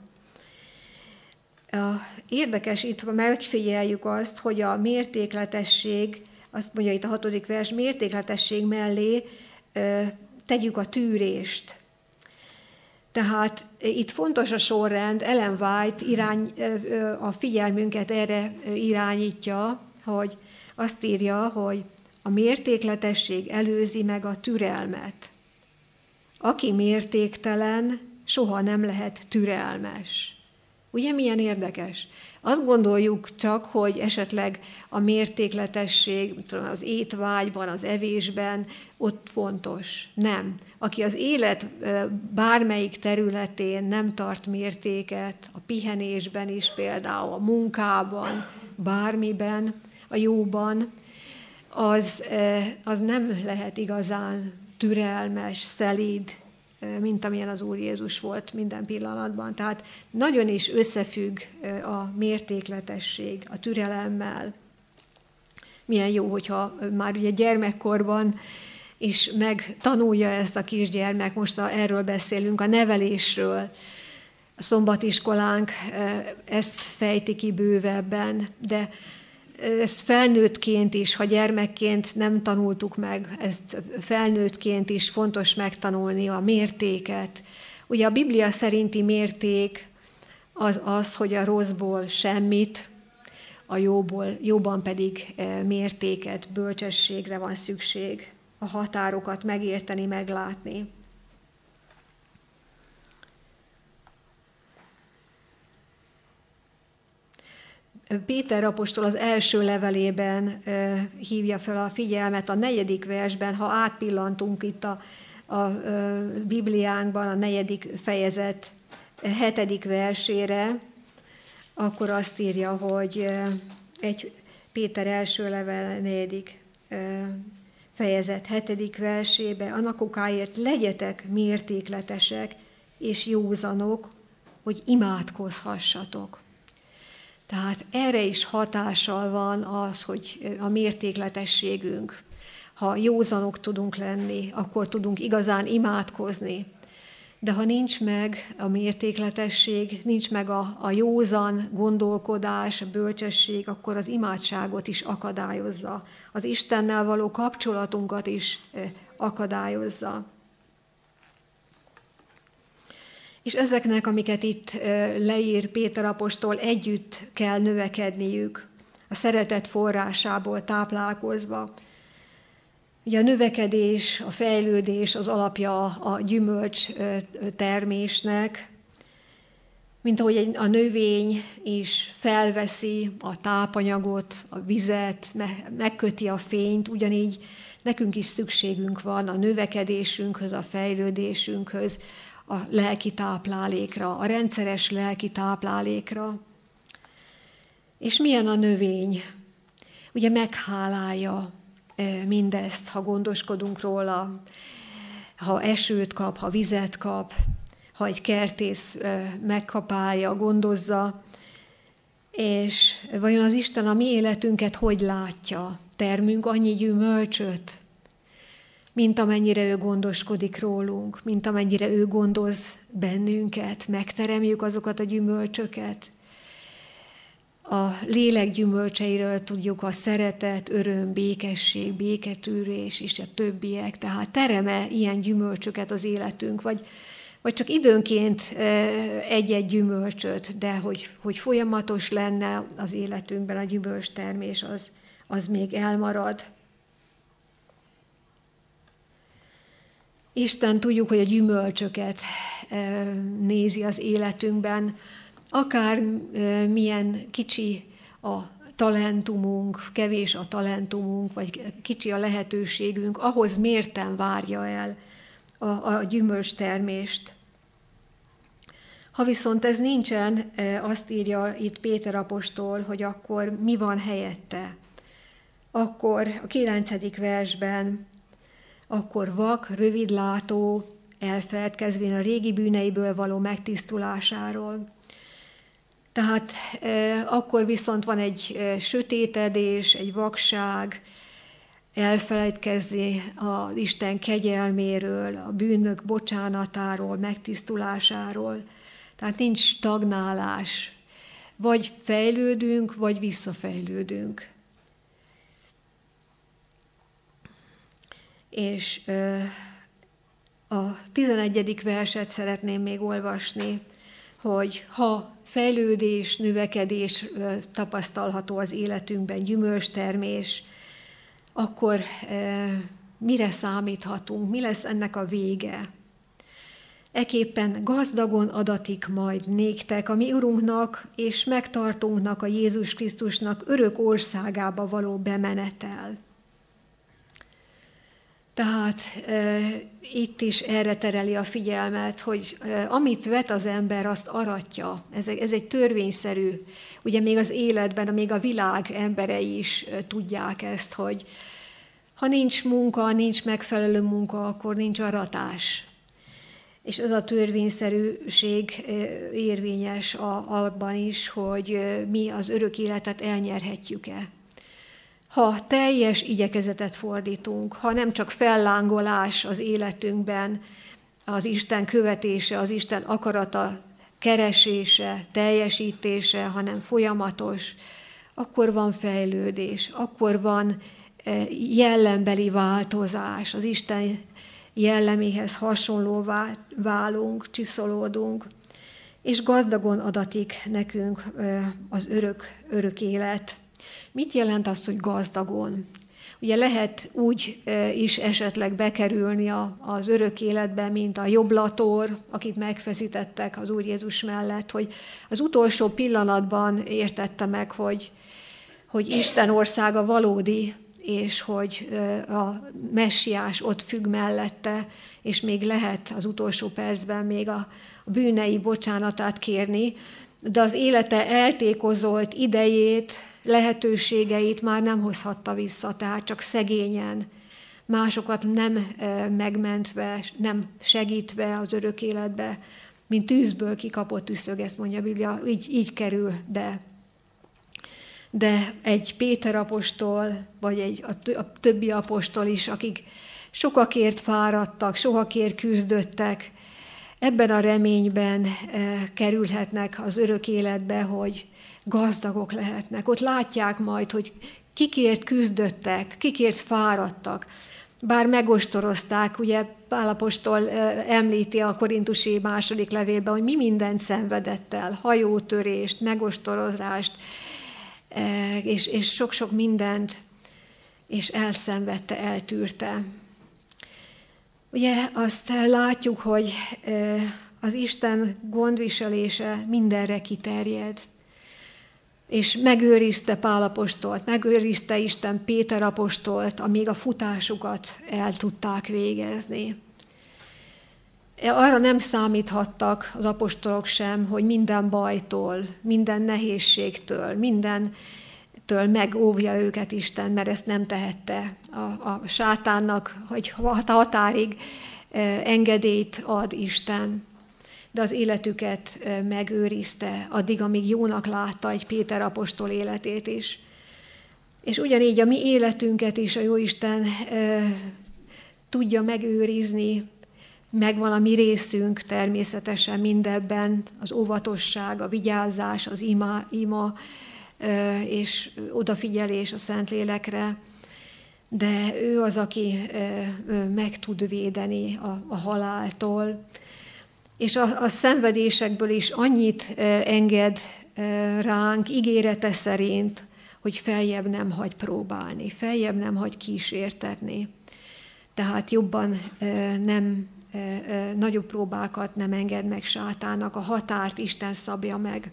Érdekes, itt megfigyeljük azt, hogy a mértékletesség, azt mondja itt a 6. vers, mértékletesség mellé tegyük a tűrést. Tehát itt fontos a sorrend, Ellen White a figyelmünket erre irányítja, hogy azt írja, hogy a mértékletesség előzi meg a türelmet. Aki mértéktelen, soha nem lehet türelmes. Ugye milyen érdekes? Azt gondoljuk csak, hogy esetleg a mértékletesség az étvágyban, az evésben ott fontos. Nem. Aki az élet bármelyik területén nem tart mértéket, a pihenésben is például, a munkában, bármiben, a jóban, az nem lehet igazán türelmes, szelíd, mint amilyen az Úr Jézus volt minden pillanatban. Tehát nagyon is összefügg a mértékletesség a türelemmel. Milyen jó, hogyha már ugye gyermekkorban is megtanulja ezt a kisgyermek, most erről beszélünk, a nevelésről. A szombatiskolánk ezt fejti ki bővebben, de ezt felnőttként is, ha gyermekként nem tanultuk meg, ezt felnőttként is fontos megtanulni a mértéket. Ugye a Biblia szerinti mérték az, hogy a rosszból semmit, a jóban pedig mértéket, bölcsességre van szükség, a határokat megérteni, meglátni. Péter apostol az első levelében hívja fel a figyelmet a 4. versben, ha átpillantunk itt a Bibliánkban a 4. fejezet 7. versére, akkor azt írja, hogy Péter első level 4. fejezet 7. versébe, annak okáért legyetek mértékletesek és józanok, hogy imádkozhassatok. Tehát erre is hatással van az, hogy a mértékletességünk. Ha józanok tudunk lenni, akkor tudunk igazán imádkozni. De ha nincs meg a mértékletesség, nincs meg a józan gondolkodás, a bölcsesség, akkor az imádságot is akadályozza. Az Istennel való kapcsolatunkat is akadályozza. És ezeknek, amiket itt leír Péter apostol, együtt kell növekedniük, a szeretet forrásából táplálkozva. Ugye a növekedés, a fejlődés az alapja a gyümölcs termésnek, mint ahogy a növény is felveszi a tápanyagot, a vizet, megköti a fényt, ugyanígy nekünk is szükségünk van a növekedésünkhöz, a fejlődésünkhöz, a lelki táplálékra, a rendszeres lelki táplálékra. És milyen a növény? Ugye meghálálja mindezt, ha gondoskodunk róla, ha esőt kap, ha vizet kap, ha egy kertész megkapálja, gondozza, és vajon az Isten a mi életünket hogy látja? Termünk annyi gyümölcsöt, mint amennyire ő gondoskodik rólunk, mint amennyire ő gondoz bennünket, megteremjük azokat a gyümölcsöket. A lélek gyümölcseiről tudjuk a szeretet, öröm, békesség, béketűrés és a többiek. Tehát terem-e ilyen gyümölcsöket az életünk, vagy csak időnként egy-egy gyümölcsöt, de hogy folyamatos lenne az életünkben a gyümölcstermés, az még elmarad. Isten tudjuk, hogy a gyümölcsöket nézi az életünkben, akár milyen kicsi a talentumunk, kevés a talentumunk, vagy kicsi a lehetőségünk, ahhoz mérten várja el a gyümölcstermést. Ha viszont ez nincsen, azt írja itt Péter apostol, hogy akkor mi van helyette? Akkor a 9. versben, akkor vak, rövidlátó, elfeledkezvén a régi bűneiből való megtisztulásáról. Tehát akkor viszont van egy sötétedés, egy vakság, elfelejtkezni az Isten kegyelméről, a bűnök bocsánatáról, megtisztulásáról. Tehát nincs stagnálás. Vagy fejlődünk, vagy visszafejlődünk. És a 11. verset szeretném még olvasni, hogy ha fejlődés, növekedés tapasztalható az életünkben, gyümölcstermés, akkor mire számíthatunk, mi lesz ennek a vége? Eképpen gazdagon adatik majd néktek a mi Urunknak és megtartónknak, a Jézus Krisztusnak örök országába való bemenetel. Tehát itt is erre tereli a figyelmet, hogy amit vet az ember, azt aratja. Ez egy törvényszerű, ugye még az életben, még a világ emberei is tudják ezt, hogy ha nincs munka, nincs megfelelő munka, akkor nincs aratás. És ez a törvényszerűség érvényes abban is, hogy mi az örök életet elnyerhetjük-e. Ha teljes igyekezetet fordítunk, ha nem csak fellángolás az életünkben, az Isten követése, az Isten akarata keresése, teljesítése, hanem folyamatos, akkor van fejlődés, akkor van jellembeli változás, az Isten jelleméhez hasonlóvá válunk, csiszolódunk, és gazdagon adatik nekünk az örök élet. Mit jelent az, hogy gazdagon? Ugye lehet úgy is esetleg bekerülni az örök életbe, mint a jobblator, akit megfeszítettek az Úr Jézus mellett, hogy az utolsó pillanatban értette meg, hogy Isten országa valódi, és hogy a messiás ott függ mellette, és még lehet az utolsó percben még a bűnei bocsánatát kérni, de az élete eltékozolt idejét, lehetőségeit már nem hozhatta vissza, tehát csak szegényen, másokat nem megmentve, nem segítve az örök életbe, mint tűzből kikapott üszög, ezt mondja a Biblia, így kerül be. De egy Péter apostol, vagy a többi apostol is, akik sokakért fáradtak, sokakért küzdöttek, ebben a reményben kerülhetnek az örök életbe, hogy gazdagok lehetnek. Ott látják majd, hogy kikért küzdöttek, kikért fáradtak. Bár megostorozták, ugye Pál apostol említi a korintusi második levélben, hogy mi mindent szenvedett el, hajótörést, megostorozást, és sok-sok mindent, és elszenvedte, eltűrte. Ugye azt látjuk, hogy az Isten gondviselése mindenre kiterjed. És megőrizte Pál apostolt, megőrizte Isten Péter apostolt, amíg a futásukat el tudták végezni. Arra nem számíthattak az apostolok sem, hogy minden bajtól, minden nehézségtől, mindentől megóvja őket Isten, mert ezt nem tehette. A sátánnak, hogy határig engedélyt ad Isten, de az életüket megőrizte, addig, amíg jónak látta egy Péter apostol életét is. És ugyanígy a mi életünket is a Jóisten tudja megőrizni, megvan a mi részünk természetesen mindebben, az óvatosság, a vigyázás, az ima és odafigyelés a Szentlélekre, de ő az, aki meg tud védeni a haláltól. És a szenvedésekből is annyit enged ránk ígérete szerint, hogy feljebb nem hagy próbálni, feljebb nem hagy kísértetni. Tehát jobban nagyobb próbákat nem enged meg sátának, a határt Isten szabja meg.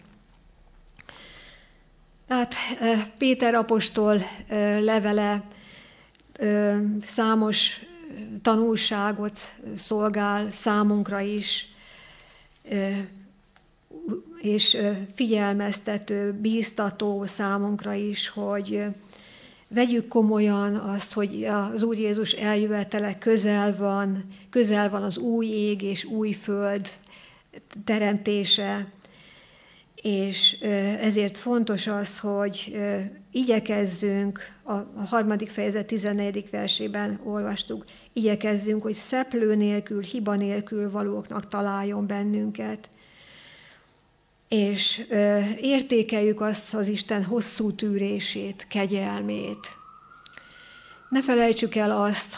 Tehát Péter apostol levele számos tanulságot szolgál számunkra is, és figyelmeztető, bíztató számunkra is, hogy vegyük komolyan azt, hogy az Úr Jézus eljövetele közel van az új ég és új föld teremtése, és ezért fontos az, hogy igyekezzünk, a 3. fejezet 14. versében olvastuk, igyekezzünk, hogy szeplő nélkül, hiba nélkül valóknak találjon bennünket, és értékeljük azt az Isten hosszú tűrését, kegyelmét. Ne felejtsük el azt,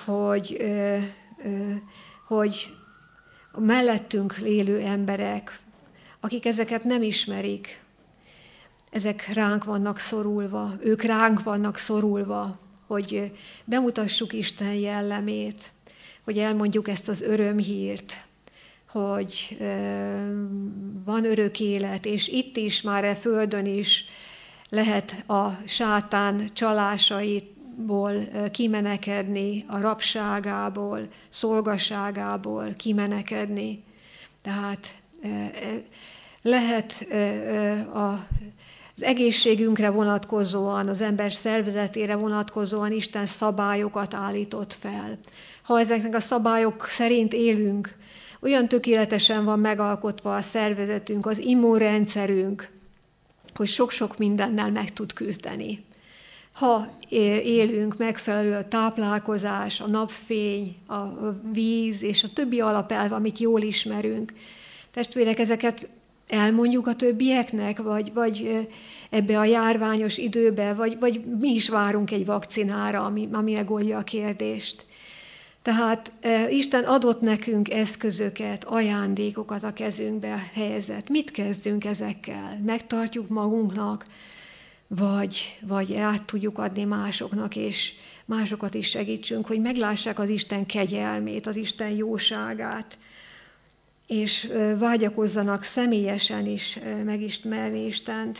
hogy a mellettünk élő emberek, akik ezeket nem ismerik, ezek ránk vannak szorulva, ők ránk vannak szorulva, hogy bemutassuk Isten jellemét, hogy elmondjuk ezt az örömhírt, hogy van örök élet, és itt is, már e földön is lehet a sátán csalásaiból kimenekedni, a rabságából, szolgaságából kimenekedni. Tehát lehet az egészségünkre vonatkozóan, az ember szervezetére vonatkozóan Isten szabályokat állított fel. Ha ezeknek a szabályok szerint élünk, olyan tökéletesen van megalkotva a szervezetünk, az immunrendszerünk, hogy sok-sok mindennel meg tud küzdeni. Ha élünk, megfelelő a táplálkozás, a napfény, a víz és a többi alapelv, amit jól ismerünk. Testvérek, ezeket elmondjuk a többieknek, vagy ebbe a járványos időbe, vagy mi is várunk egy vakcinára, ami megoldja a kérdést. Tehát Isten adott nekünk eszközöket, ajándékokat a kezünkbe helyezett. Mit kezdünk ezekkel? Megtartjuk magunknak, vagy át tudjuk adni másoknak, és másokat is segítsünk, hogy meglássák az Isten kegyelmét, az Isten jóságát, és vágyakozzanak személyesen is megismerni Istent.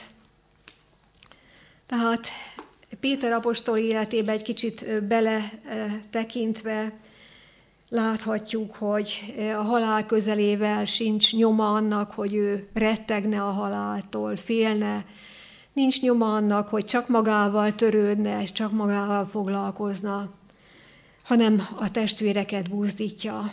Tehát Péter apostol életébe egy kicsit beletekintve láthatjuk, hogy a halál közelével sincs nyoma annak, hogy ő rettegne a haláltól, félne. Nincs nyoma annak, hogy csak magával törődne, és csak magával foglalkozna, hanem a testvéreket buzdítja.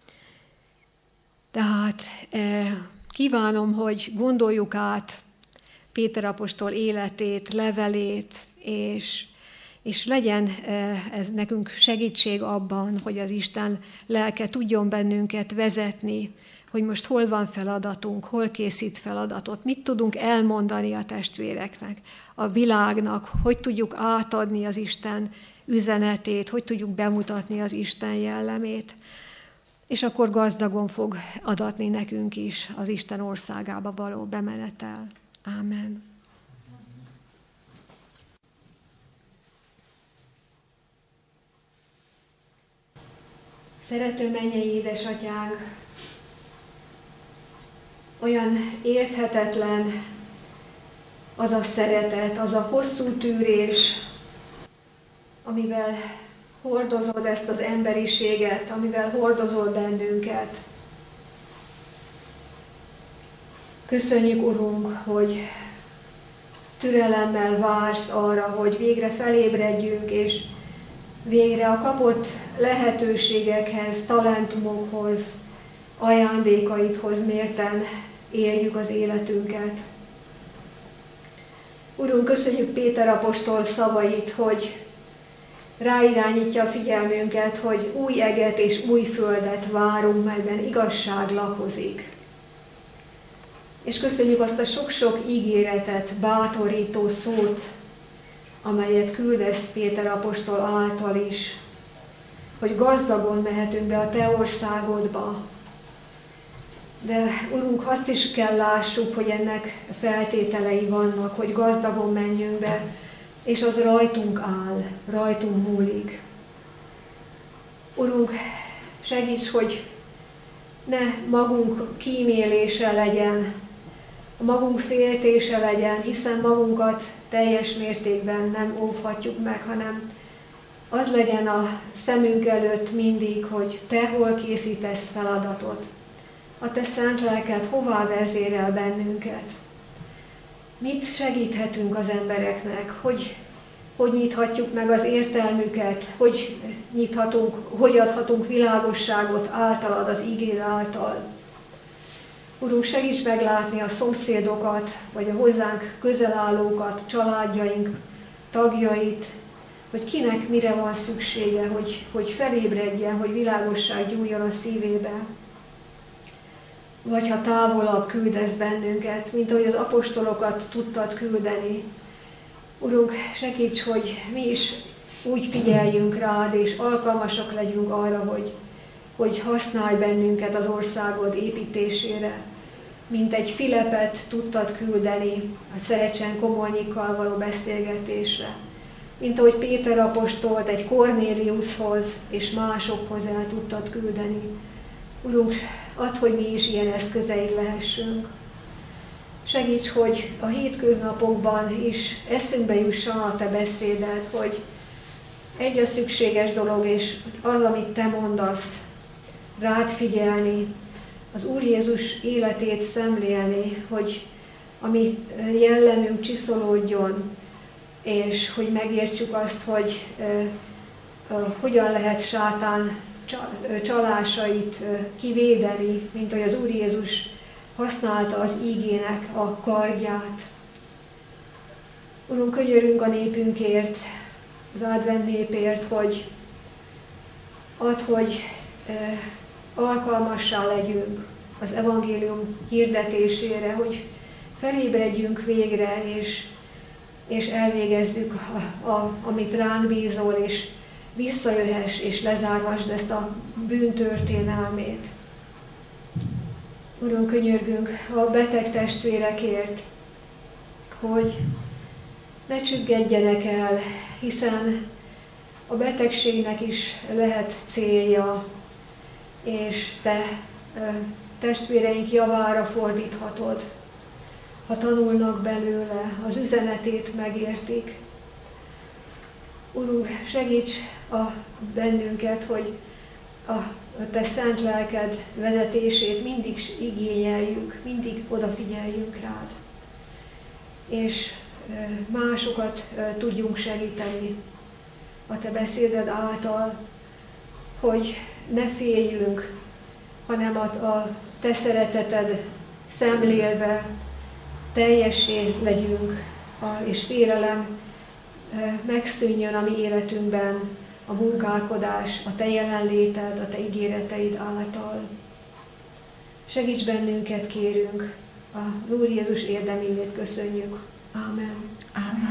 Tehát kívánom, hogy gondoljuk át Péter apostol életét, levelét, és legyen ez nekünk segítség abban, hogy az Isten lelke tudjon bennünket vezetni, hogy most hol van feladatunk, hol készít feladatot, mit tudunk elmondani a testvéreknek, a világnak, hogy tudjuk átadni az Isten üzenetét, hogy tudjuk bemutatni az Isten jellemét. És akkor gazdagon fog adatni nekünk is az Isten országába való bemenetel. Ámen. Szerető mennyei édesatyánk, olyan érthetetlen az a szeretet, az a hosszú tűrés, amivel hordozod ezt az emberiséget, amivel hordozol bennünket. Köszönjük, Urunk, hogy türelemmel vársz arra, hogy végre felébredjünk, és végre a kapott lehetőségekhez, talentumokhoz, ajándékaidhoz mérten éljük az életünket. Urunk, köszönjük Péter apostol szavait, hogy ráirányítja a figyelmünket, hogy új eget és új földet várunk, melyben igazság lakozik. És köszönjük azt a sok-sok ígéretet, bátorító szót, amelyet küldesz Péter apostol által is, hogy gazdagon mehetünk be a Te országodba. De, Urunk, azt is kell lássuk, hogy ennek feltételei vannak, hogy gazdagon menjünk be, és az rajtunk áll, rajtunk múlik. Urunk, segíts, hogy ne magunk kímélése legyen, a magunk féltése legyen, hiszen magunkat teljes mértékben nem óvhatjuk meg, hanem az legyen a szemünk előtt mindig, hogy Te hol készítesz feladatot. A Te szent lelked hová vezérel bennünket. Mit segíthetünk az embereknek, hogy nyithatjuk meg az értelmüket, hogy adhatunk világosságot általad, az ígér által. Urunk, segíts meglátni a szomszédokat, vagy a hozzánk közel állókat, családjaink tagjait, hogy kinek mire van szüksége, hogy felébredjen, hogy világosság gyújjon a szívébe. Vagy ha távolabb küldesz bennünket, mint ahogy az apostolokat tudtad küldeni. Urunk, segíts, hogy mi is úgy figyeljünk rád, és alkalmasak legyünk arra, hogy használj bennünket az országod építésére, mint egy Filepet tudtad küldeni a Szerecsen-Komornyikkal való beszélgetésre, mint ahogy Péter apostolt egy Kornéliushoz és másokhoz el tudtad küldeni. Urunk, add, hogy mi is ilyen eszközeid lehessünk. Segíts, hogy a hétköznapokban is eszünkbe jusson a te beszéded, hogy egy a szükséges dolog, és az, amit te mondasz, rád figyelni, az Úr Jézus életét szemlélni, hogy a mi jellemünk csiszolódjon, és hogy megértsük azt, hogy hogyan lehet sátán csalásait kivédeni, mint ahogy az Úr Jézus használta az ígének a kardját. Urunk, könyörünk a népünkért, az advent népért, hogy add, hogy alkalmassá legyünk az evangélium hirdetésére, hogy felébredjünk végre, és elvégezzük, amit ránk bízol, és visszajöhess, és lezárhassd ezt a bűntörténelmét. Urunk, könyörgünk a beteg testvérekért, hogy ne csüggedjenek el, hiszen a betegségnek is lehet célja, és te testvéreink javára fordíthatod, ha tanulnak belőle, az üzenetét megértik. Urunk, segíts bennünket, hogy a te szent lelked vezetését mindig igényeljük, mindig odafigyeljünk rád, és másokat tudjunk segíteni a te beszéded által, hogy ne féljünk, hanem a te szereteted szemlélve teljessé legyünk, és félelem megszűnjön a mi életünkben, a munkálkodás, a te jelenléted, a te ígéreteid által. Segíts bennünket, kérünk, a Úr Jézus érdeméért köszönjük. Ámen. Ámen.